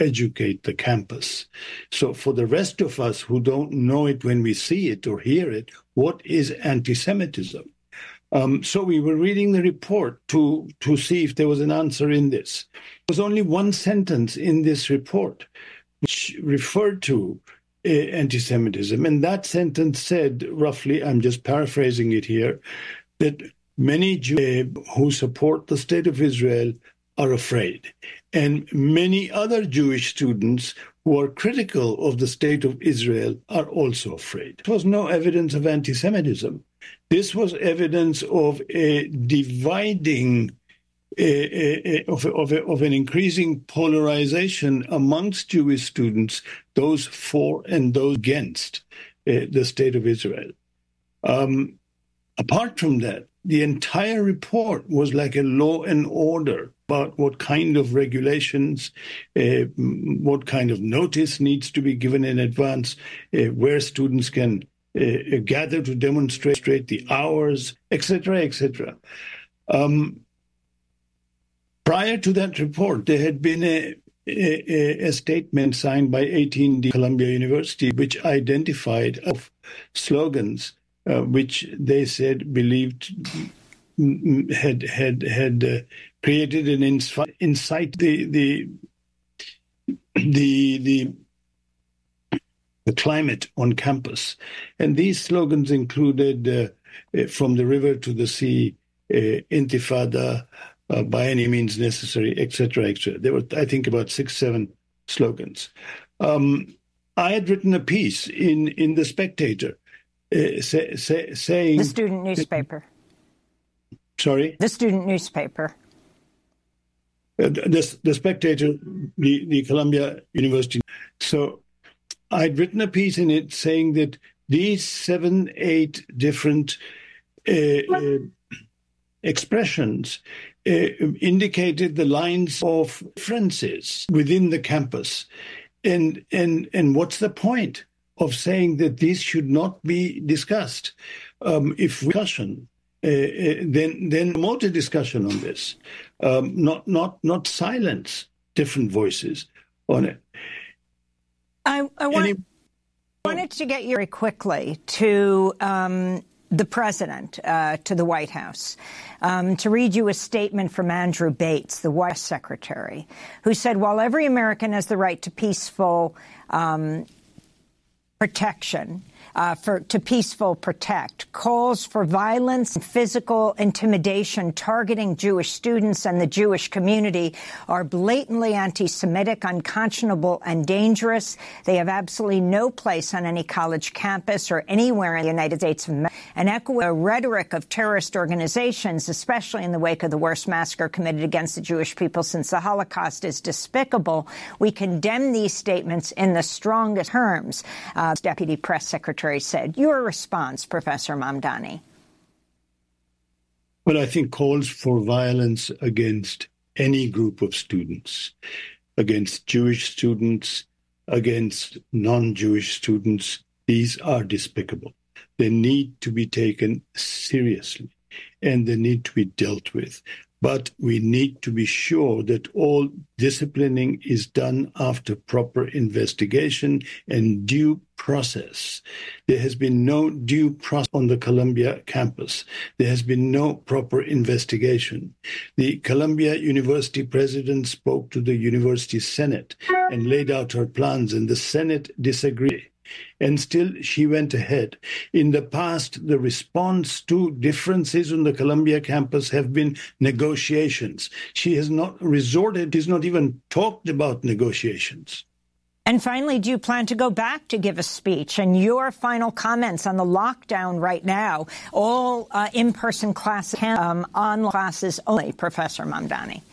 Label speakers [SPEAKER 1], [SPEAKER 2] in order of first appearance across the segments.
[SPEAKER 1] educate the campus. So for the rest of us who don't know it when we see it or hear it, what is anti-Semitism? So we were reading the report to see if there was an answer in this. There was only one sentence in this report which referred to anti-Semitism, and that sentence said, roughly, I'm just paraphrasing it here, that many Jews who support the state of Israel are afraid. And many other Jewish students who are critical of the state of Israel are also afraid. There was no evidence of anti-Semitism. This was evidence of a dividing, of an increasing polarization amongst Jewish students, those for and those against the state of Israel. Apart from that, the entire report was like a law and order about what kind of regulations, what kind of notice needs to be given in advance, where students can gather to demonstrate the hours, etc., etc. Prior to that report, there had been a statement signed by 18D Columbia University, which identified slogans which they said believed had created an incite the climate on campus. And these slogans included from the river to the sea, intifada, by any means necessary, etc., etc. There were, I think, about 6-7 slogans. I had written a piece in The Spectator saying...
[SPEAKER 2] The student newspaper.
[SPEAKER 1] Sorry?
[SPEAKER 2] The student newspaper.
[SPEAKER 1] The Spectator, the Columbia University. So I'd written a piece in it saying that these 7-8 different expressions indicated the lines of differences within the campus. And what's the point of saying that these should not be discussed? If discussion, then promote a discussion on this, not silence different voices on it.
[SPEAKER 2] I wanted to get you very quickly to the president, to the White House, to read you a statement from Andrew Bates, the White House secretary, who said, while every American has the right to peaceful protection, to peaceful protect, calls for violence and physical intimidation targeting Jewish students and the Jewish community are blatantly anti-Semitic, unconscionable, and dangerous. They have absolutely no place on any college campus or anywhere in the United States of America. And echoing a rhetoric of terrorist organizations, especially in the wake of the worst massacre committed against the Jewish people since the Holocaust, is despicable. We condemn these statements in the strongest terms, Deputy Press Secretary said. Your response, Professor Mamdani?
[SPEAKER 1] Well, I think calls for violence against any group of students, against Jewish students, against non-Jewish students, these are despicable. They need to be taken seriously and they need to be dealt with. But we need to be sure that all disciplining is done after proper investigation and due process. There has been no due process on the Columbia campus. There has been no proper investigation. The Columbia University president spoke to the university senate and laid out her plans, and the Senate disagreed. And still she went ahead. In the past, the response to differences on the Columbia campus have been negotiations. She has not resorted, she's not even talked about negotiations.
[SPEAKER 2] And finally, do you plan to go back to give a speech? And your final comments on the lockdown right now, all in-person classes, online classes only, Professor Mamdani.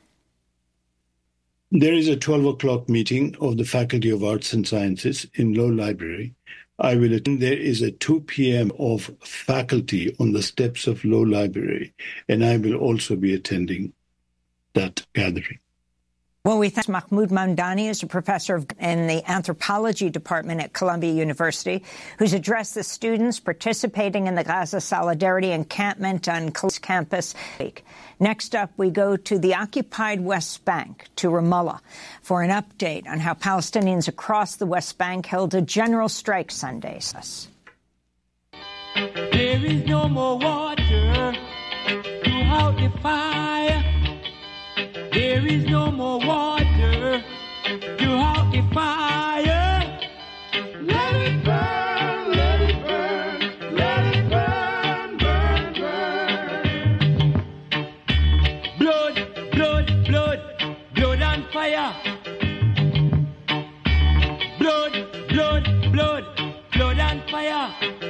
[SPEAKER 1] There is a 12 o'clock meeting of the Faculty of Arts and Sciences in Low Library. I will attend. There is a 2 p.m. of faculty on the steps of Low Library, and I will also be attending that gathering.
[SPEAKER 2] Well, we thank Mahmoud Mamdani, who's a professor in the anthropology department at Columbia University, who's addressed the students participating in the Gaza Solidarity Encampment on campus. Next up, we go to the occupied West Bank, to Ramallah, for an update on how Palestinians across the West Bank held a general strike Sunday.
[SPEAKER 3] There is no more water to out the fire. There is no more water to out the fire. Let it burn, let it burn, let it burn, burn, burn. Blood, blood, blood, blood and fire. Blood, blood, blood, blood and fire.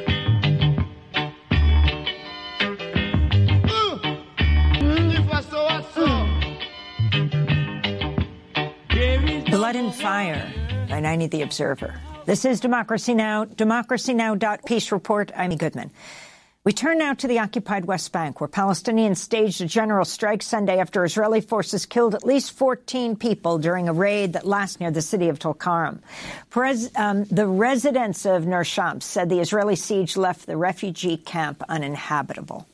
[SPEAKER 2] Blood and Fire by 90 The Observer. This is Democracy Now!, democracynow.peace report. I'm Amy Goodman. We turn now to the occupied West Bank, where Palestinians staged a general strike Sunday after Israeli forces killed at least 14 people during a raid that lasted near the city of Tulkarm. The residents of Nur Shams said the Israeli siege left the refugee camp uninhabitable.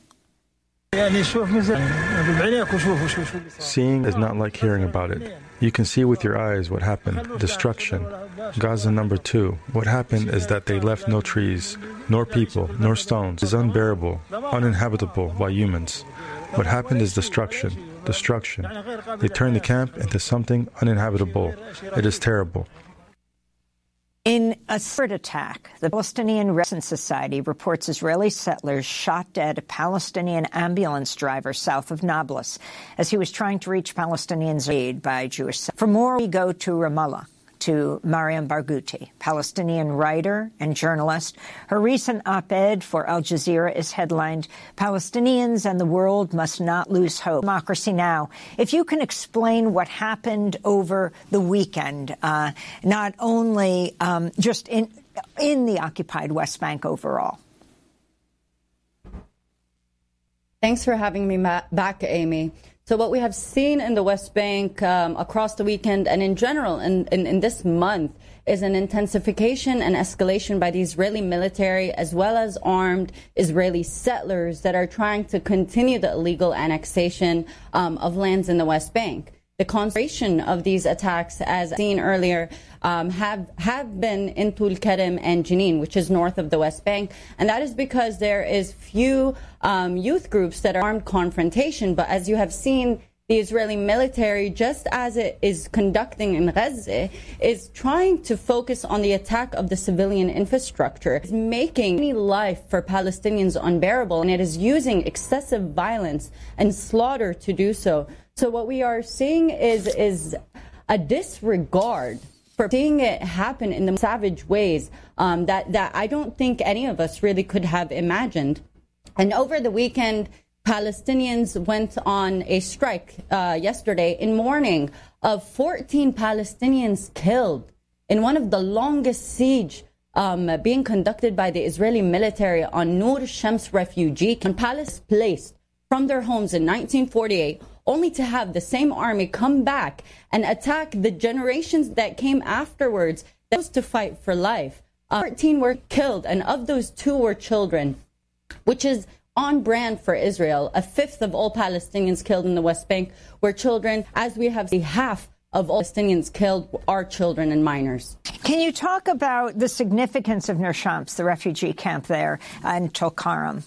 [SPEAKER 4] Seeing is not like hearing about it. You can see with your eyes what happened. Destruction. Gaza number 2. What happened is that they left no trees, nor people, nor stones. It is unbearable, uninhabitable by humans. What happened is destruction. Destruction. They turned the camp into something uninhabitable. It is terrible.
[SPEAKER 2] In a separate attack, the Palestinian Resistance Society reports Israeli settlers shot dead a Palestinian ambulance driver south of Nablus as he was trying to reach Palestinians aid by Jewish settlers. For more, we go to Ramallah, to Mariam Barghouti, Palestinian writer and journalist. Her recent op-ed for Al Jazeera is headlined, "Palestinians and the World Must Not Lose Hope." Democracy Now! If you can explain what happened over the weekend, not only just in the occupied West Bank overall.
[SPEAKER 5] Thanks for having me back, Amy. So what we have seen in the West Bank across the weekend and in general in this month is an intensification and escalation by the Israeli military as well as armed Israeli settlers that are trying to continue the illegal annexation of lands in the West Bank. The concentration of these attacks, as seen earlier, have been in Tulkarm and Jenin, which is north of the West Bank. And that is because there is few youth groups that are armed confrontation. But as you have seen, the Israeli military, just as it is conducting in Gaza, is trying to focus on the attack of the civilian infrastructure. It's making any life for Palestinians unbearable, and it is using excessive violence and slaughter to do so. So what we are seeing is a disregard for seeing it happen in the savage ways that I don't think any of us really could have imagined. And over the weekend, Palestinians went on a strike yesterday in mourning of 14 Palestinians killed in one of the longest siege being conducted by the Israeli military on Nur Shams refugee camp. Palestinians placed from their homes in 1948, only to have the same army come back and attack the generations that came afterwards that was to fight for life. 14 were killed, and of those 2 were children, which is on brand for Israel. A fifth of all Palestinians killed in the West Bank were children. As we have seen, half of all Palestinians killed are children and minors.
[SPEAKER 2] Can you talk about the significance of Nur Shams, the refugee camp there in Tulkarm?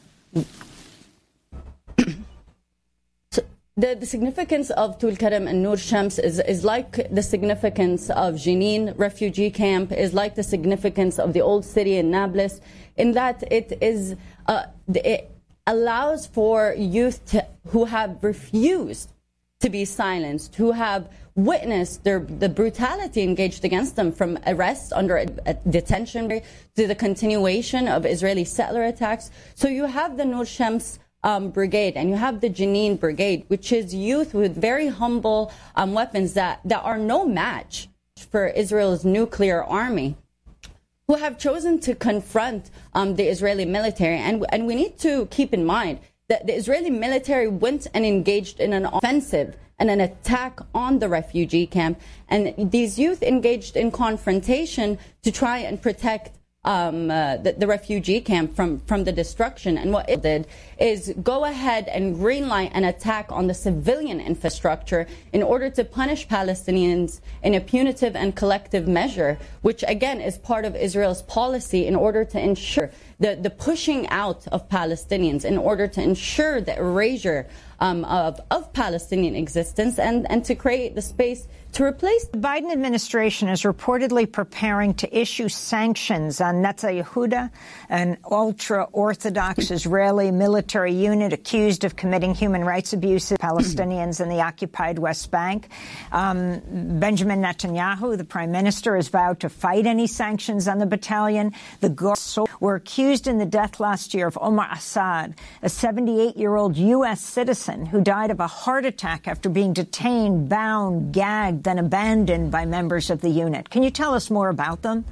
[SPEAKER 5] The significance of Tulkarm and Nur Shams is like the significance of Jenin refugee camp, is like the significance of the old city in Nablus, in that it allows for youth who have refused to be silenced, who have witnessed the brutality engaged against them, from arrest under detention to the continuation of Israeli settler attacks. So you have the Nur Shams brigade, and you have the Jenin brigade, which is youth with very humble weapons that are no match for Israel's nuclear army, who have chosen to confront the Israeli military. And we need to keep in mind that the Israeli military went and engaged in an offensive and an attack on the refugee camp. And these youth engaged in confrontation to try and protect the refugee camp from the destruction. And what it did is go ahead and greenlight an attack on the civilian infrastructure in order to punish Palestinians in a punitive and collective measure, which again is part of Israel's policy in order to ensure the pushing out of Palestinians, in order to ensure the erasure of Palestinian existence and to create the space to replace.
[SPEAKER 2] The Biden administration is reportedly preparing to issue sanctions on Netza Yehuda, an ultra-Orthodox Israeli military unit accused of committing human rights abuses Palestinians in the occupied West Bank. Benjamin Netanyahu, the prime minister, has vowed to fight any sanctions on the battalion. The guards were accused in the death last year of Omar Assad, a 78-year-old U.S. citizen who died of a heart attack after being detained, bound, gagged, then abandoned by members of the unit. Can you tell us more about them?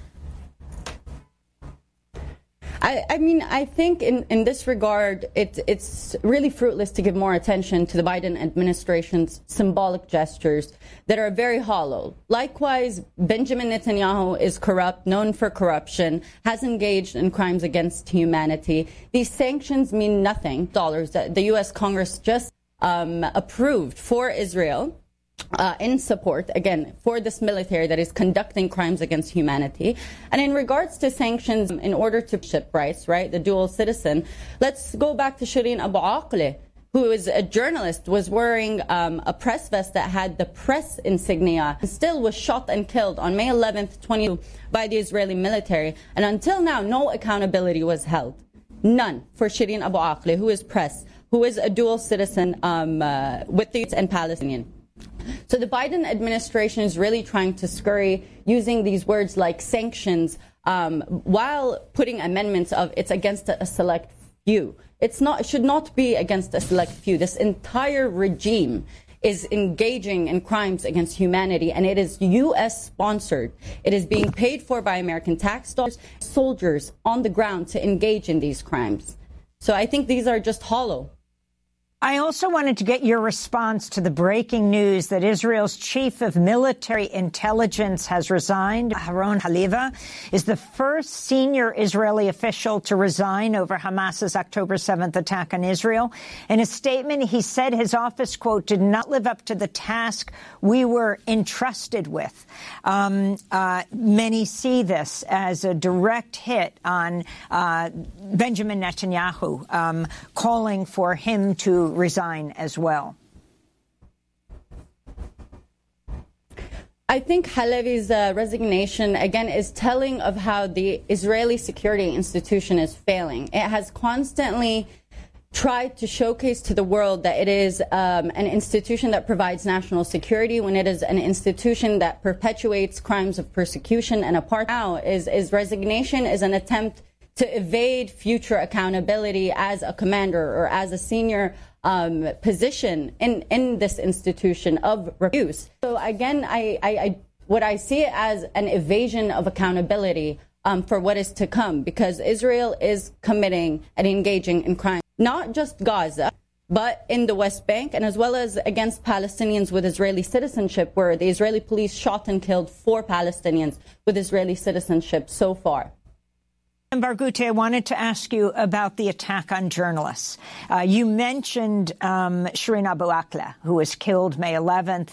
[SPEAKER 5] I mean, I think in this regard, it's really fruitless to give more attention to the Biden administration's symbolic gestures that are very hollow. Likewise, Benjamin Netanyahu is corrupt, known for corruption, has engaged in crimes against humanity. These sanctions mean nothing. Dollars that the U.S. Congress just approved for Israel. In support, again, for this military that is conducting crimes against humanity. And in regards to sanctions, in order to ship rights, right, the dual citizen, let's go back to Shireen Abu Akleh, who is a journalist, was wearing a press vest that had the press insignia, and still was shot and killed on May 11th, 2022 by the Israeli military. And until now, no accountability was held. None for Shireen Abu Akleh, who is press, who is a dual citizen with the and Palestinian. So the Biden administration is really trying to scurry using these words like sanctions while putting amendments of it's against a select few. It should not be against a select few. This entire regime is engaging in crimes against humanity, and it is U.S. sponsored. It is being paid for by American tax dollars, soldiers on the ground to engage in these crimes. So I think these are just hollow.
[SPEAKER 2] I also wanted to get your response to the breaking news that Israel's chief of military intelligence has resigned. Haron Haliva is the first senior Israeli official to resign over Hamas's October 7th attack on Israel. In a statement, he said his office, quote, did not live up to the task we were entrusted with. Many see this as a direct hit on Benjamin Netanyahu, calling for him to resign as well.
[SPEAKER 5] I think Halevi's resignation, again, is telling of how the Israeli security institution is failing. It has constantly tried to showcase to the world that it is an institution that provides national security when it is an institution that perpetuates crimes of persecution and apartheid. Now, his resignation is an attempt to evade future accountability as a commander or as a senior position in this institution of abuse. So again, what I see it as an evasion of accountability for what is to come, because Israel is committing and engaging in crime, not just Gaza, but in the West Bank, and as well as against Palestinians with Israeli citizenship, where the Israeli police shot and killed 4 Palestinians with Israeli citizenship so far.
[SPEAKER 2] Barghouti, I wanted to ask you about the attack on journalists. You mentioned Shireen Abu Akleh, who was killed May 11th,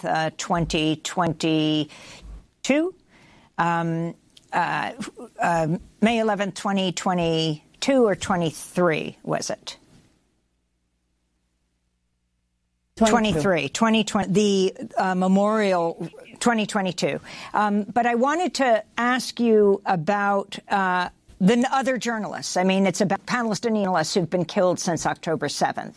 [SPEAKER 2] 2022. May 11th, 2022 or 23, was it? 2020, the memorial 2022. But I wanted to ask you about the other journalists. I mean, it's about Palestinian journalists who've been killed since October 7th.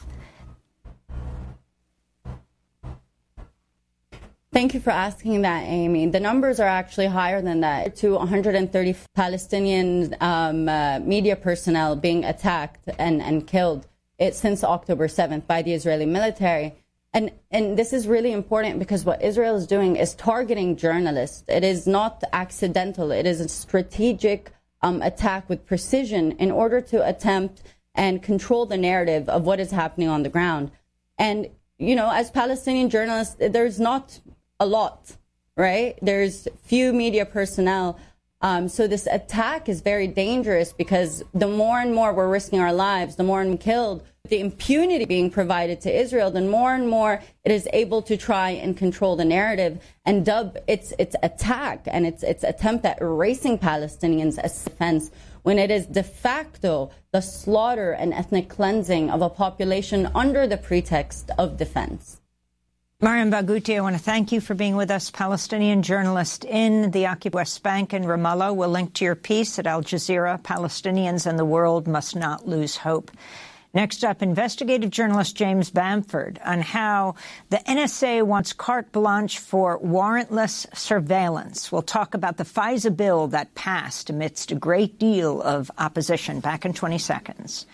[SPEAKER 5] Thank you for asking that, Amy. The numbers are actually higher than that. To 130 Palestinian media personnel being attacked and killed since October 7th by the Israeli military. And this is really important because what Israel is doing is targeting journalists. It is not accidental. It is a strategic attack with precision in order to attempt and control the narrative of what is happening on the ground. And as Palestinian journalists, there's not a lot, right? There's few media personnel. So this attack is very dangerous because the more and more we're risking our lives, the more and killed, the impunity being provided to Israel, the more and more it is able to try and control the narrative and dub its attack and its attempt at erasing Palestinians as defense, when it is de facto the slaughter and ethnic cleansing of a population under the pretext of defense.
[SPEAKER 2] Mariam Barghouti, I want to thank you for being with us, Palestinian journalist in the occupied West Bank in Ramallah. We'll link to your piece at Al Jazeera, Palestinians and the World Must Not Lose Hope. Next up, investigative journalist James Bamford on how the NSA wants carte blanche for warrantless surveillance. We'll talk about the FISA bill that passed amidst a great deal of opposition. Back in 20 seconds.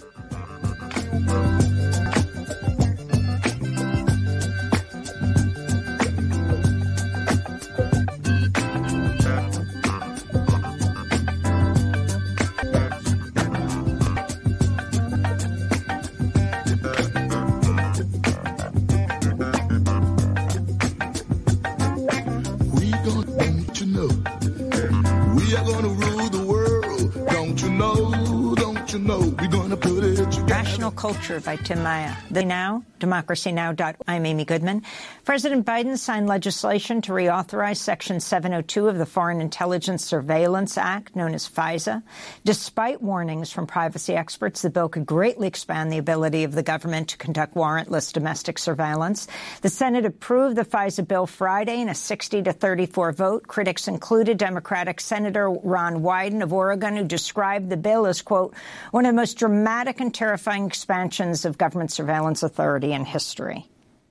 [SPEAKER 2] Rational Culture by Tim Maya. The Now, DemocracyNow.org. I'm Amy Goodman. President Biden signed legislation to reauthorize Section 702 of the Foreign Intelligence Surveillance Act, known as FISA. Despite warnings from privacy experts, the bill could greatly expand the ability of the government to conduct warrantless domestic surveillance. The Senate approved the FISA bill Friday in a 60-34 vote. Critics included Democratic Senator Ron Wyden of Oregon, who described the bill as, quote, one of the most dramatic and terrifying expansions of government surveillance authority in history.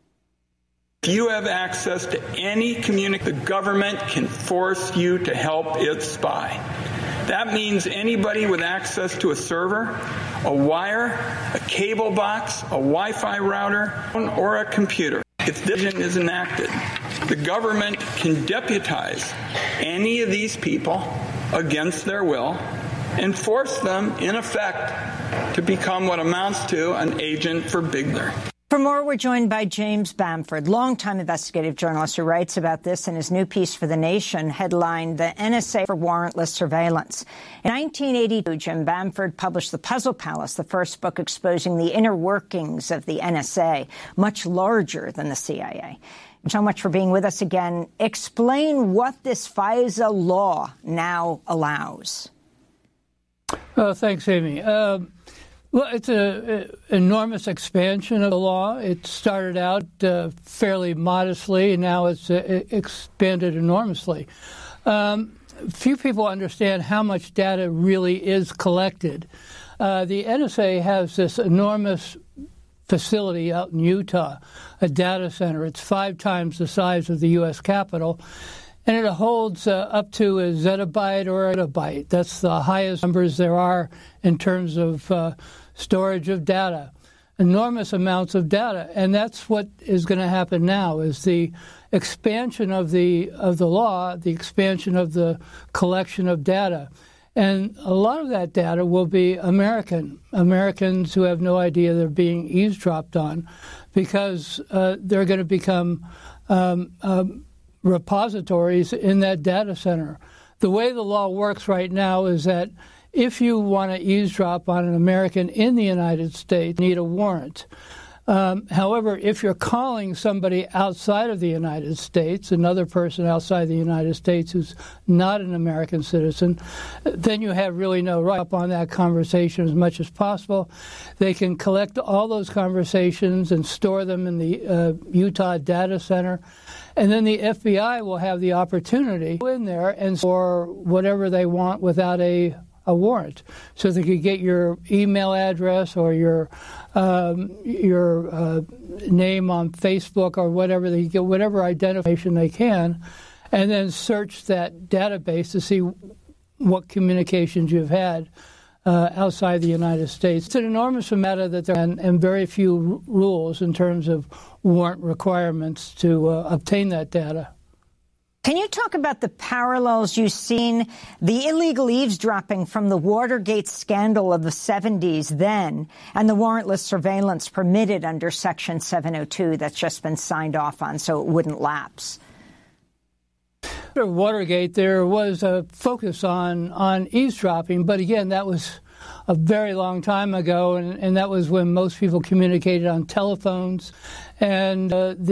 [SPEAKER 6] If you have access to any communication, the government can force you to help it spy. That means anybody with access to a server, a wire, a cable box, a Wi-Fi router, or a computer. If this vision is enacted, the government can deputize any of these people against their will and force them, in effect, to become what amounts to an agent for Bigler.
[SPEAKER 2] For more, we're joined by James Bamford, longtime investigative journalist who writes about this in his new piece for The Nation, headlined The NSA for Warrantless Surveillance. In 1982, Jim Bamford published The Puzzle Palace, the first book exposing the inner workings of the NSA, much larger than the CIA. So much for being with us again. Explain what this FISA law now allows.
[SPEAKER 7] Thanks, Amy. Well, it's an enormous expansion of the law. It started out fairly modestly, and now it's expanded enormously. Few people understand how much data really is collected. The NSA has this enormous facility out in Utah, a data center. It's 5 times the size of the U.S. Capitol. And it holds up to a zettabyte or a petabyte. That's the highest numbers there are in terms of storage of data. Enormous amounts of data. And that's what is going to happen now, is the expansion of the law, the expansion of the collection of data. And a lot of that data will be Americans who have no idea they're being eavesdropped on, because they're going to become repositories in that data center. The way the law works right now is that if you want to eavesdrop on an American in the United States, you need a warrant. However, if you're calling somebody outside of the United States, another person outside the United States who's not an American citizen, then you have really no right up on that conversation as much as possible. They can collect all those conversations and store them in the Utah data center. And then the FBI will have the opportunity to go in there and store whatever they want without a warrant. So they could get your email address or your name on Facebook or whatever. They get whatever identification they can, and then search that database to see what communications you've had outside the United States. It's an enormous amount of that, and very few rules in terms of warrant requirements to obtain that data.
[SPEAKER 2] Can you talk about the parallels you've seen, the illegal eavesdropping from the Watergate scandal of the 70s then, and the warrantless surveillance permitted under Section 702 that's just been signed off on so it wouldn't lapse?
[SPEAKER 7] After Watergate, there was a focus on eavesdropping, but again, that was a very long time ago, and that was when most people communicated on telephones, and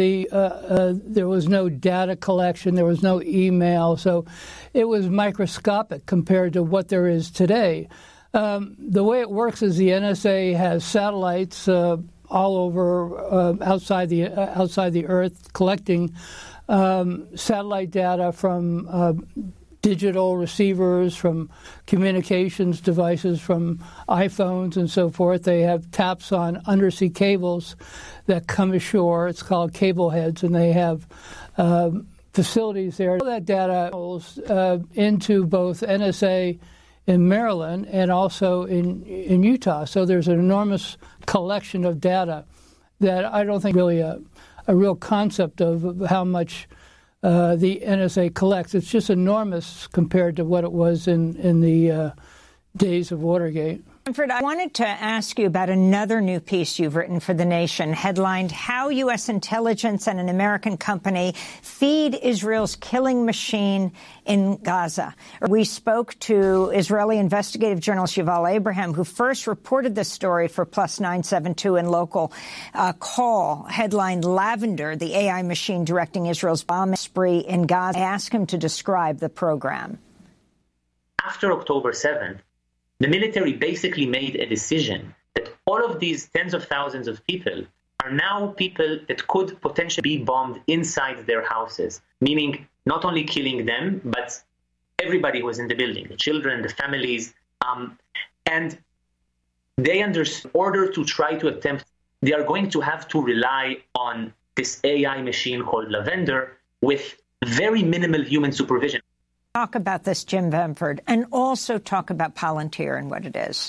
[SPEAKER 7] there was no data collection, there was no email, so it was microscopic compared to what there is today. The way it works is the NSA has satellites all over outside the Earth collecting satellite data from digital receivers, from communications devices, from iPhones and so forth. They have taps on undersea cables that come ashore. It's called cable heads, and they have facilities there. All that data goes into both NSA in Maryland and also in Utah. So there's an enormous collection of data that I don't think really a real concept of how much the NSA collects. It's just enormous compared to what it was in the days of Watergate.
[SPEAKER 2] Bamford, I wanted to ask you about another new piece you've written for The Nation, headlined How U.S. Intelligence and an American Company Feed Israel's Killing Machine in Gaza. We spoke to Israeli investigative journalist Yuval Abraham, who first reported this story for Plus 972 in local call, headlined Lavender, the AI machine directing Israel's bomb spree in Gaza. I asked him to describe the program.
[SPEAKER 8] After October 7th, the military basically made a decision that all of these tens of thousands of people are now people that could potentially be bombed inside their houses, meaning not only killing them, but everybody who was in the building, the children, the families. And they understood, in order to try to attempt, they are going to have to rely on this AI machine called Lavender with very minimal human supervision.
[SPEAKER 2] Talk about this, Jim Bamford, and also talk about Palantir and what it is.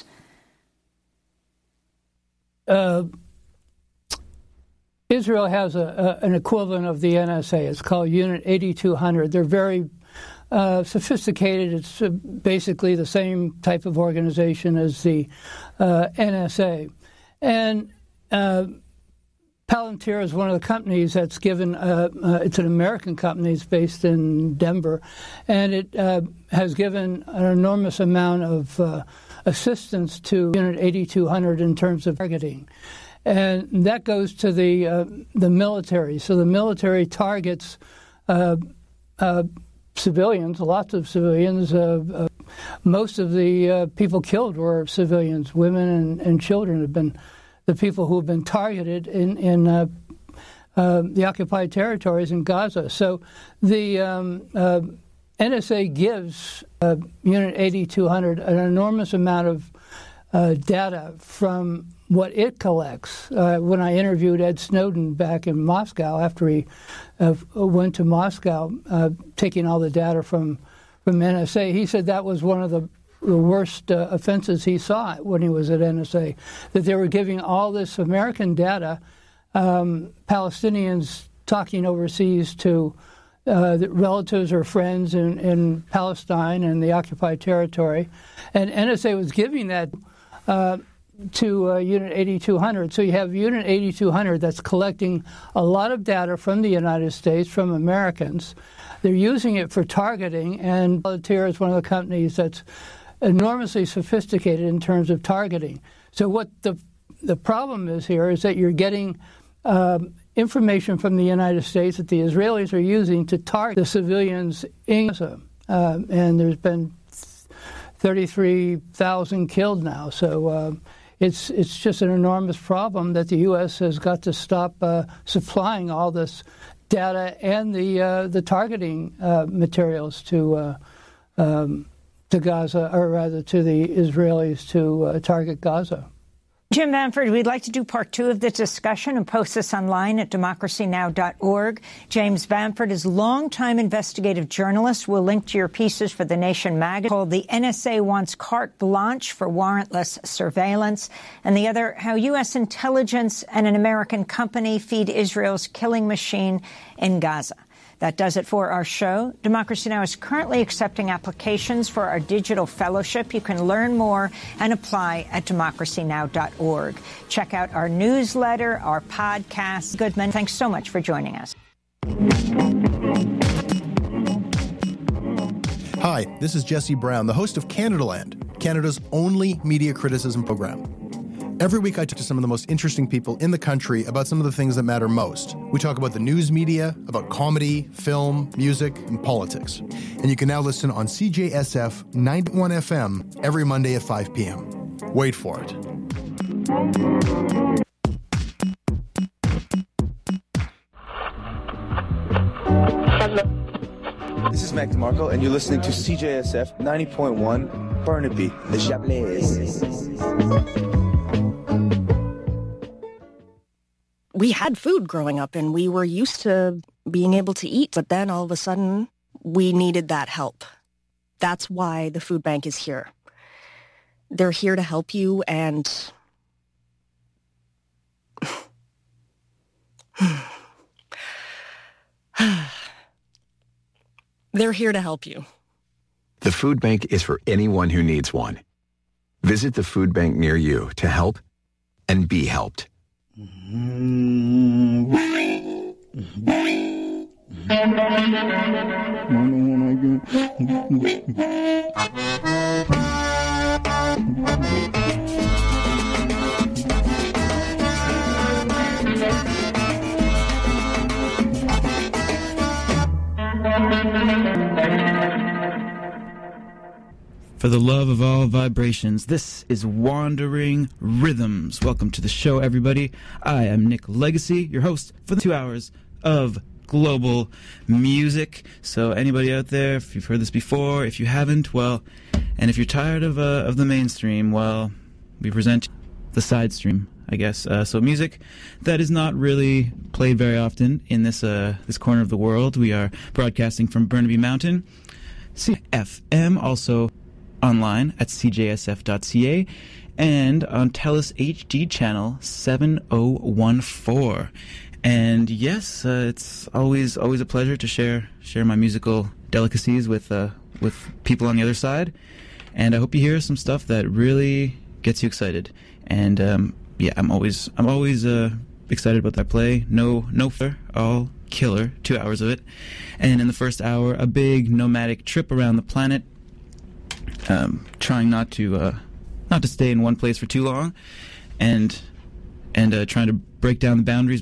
[SPEAKER 7] Israel has an equivalent of the NSA. It's called Unit 8200. They're very sophisticated. It's basically the same type of organization as the NSA. And Palantir is one of the companies that's given, it's an American company, it's based in Denver, and it has given an enormous amount of assistance to Unit 8200 in terms of targeting. And that goes to the military. So the military targets civilians, lots of civilians. Most of the people killed were civilians. Women and children have been the people who have been targeted in the occupied territories in Gaza. So the NSA gives Unit 8200 an enormous amount of data from what it collects. When I interviewed Ed Snowden back in Moscow, after he went to Moscow, taking all the data from NSA, he said that was one of the worst offenses he saw when he was at NSA, that they were giving all this American data, Palestinians talking overseas to relatives or friends in Palestine and the occupied territory, and NSA was giving that to Unit 8200. So you have Unit 8200 that's collecting a lot of data from the United States, from Americans. They're using it for targeting, and Palantir is one of the companies that's enormously sophisticated in terms of targeting. So what the problem is here is that you're getting information from the United States that the Israelis are using to target the civilians in Gaza. And there's been 33,000 killed now. So it's just an enormous problem that the U.S. has got to stop supplying all this data and the targeting materials to Gaza, or rather to the Israelis to target Gaza.
[SPEAKER 2] Jim Bamford, we'd like to do part 2 of this discussion and post this online at democracynow.org. James Bamford is longtime investigative journalist. We'll link to your pieces for The Nation magazine called The NSA Wants Carte Blanche for Warrantless Surveillance, and the other, How U.S. Intelligence and an American Company Feed Israel's Killing Machine in Gaza. That does it for our show. Democracy Now! Is currently accepting applications for our digital fellowship. You can learn more and apply at democracynow.org. Check out our newsletter, our podcast. Goodman, thanks so much for joining us.
[SPEAKER 9] Hi, this is Jesse Brown, the host of Canadaland, Canada's only media criticism program. Every week I talk to some of the most interesting people in the country about some of the things that matter most. We talk about the news media, about comedy, film, music, and politics. And you can now listen on CJSF 91 FM every Monday at 5 p.m. Wait for it.
[SPEAKER 10] This is Mac DeMarco, and you're listening to CJSF 90.1 Burnaby, the Chablais.
[SPEAKER 11] We had food growing up, and we were used to being able to eat, but then all of a sudden, we needed that help. That's why the food bank is here. They're here to help you, and they're here to help you.
[SPEAKER 12] The food bank is for anyone who needs one. Visit the food bank near you to help and be helped.
[SPEAKER 13] For the love of all vibrations, this is Wandering Rhythms. Welcome to the show, everybody. I am Nick Legacy, your host for the 2 hours of global music. So anybody out there, if you've heard this before, if you haven't, well, and if you're tired of the mainstream, well, we present the side stream, I guess. So music that is not really played very often in this corner of the world. We are broadcasting from Burnaby Mountain, CFM, also online at cjsf.ca and on TELUS HD channel 7014. And yes, it's always a pleasure to share my musical delicacies with people on the other side. And I hope you hear some stuff that really gets you excited. And yeah, I'm always excited about that play. No fair, all killer, 2 hours of it. And in the first hour, a big nomadic trip around the planet. Trying not to stay in one place for too long, and trying to break down the boundaries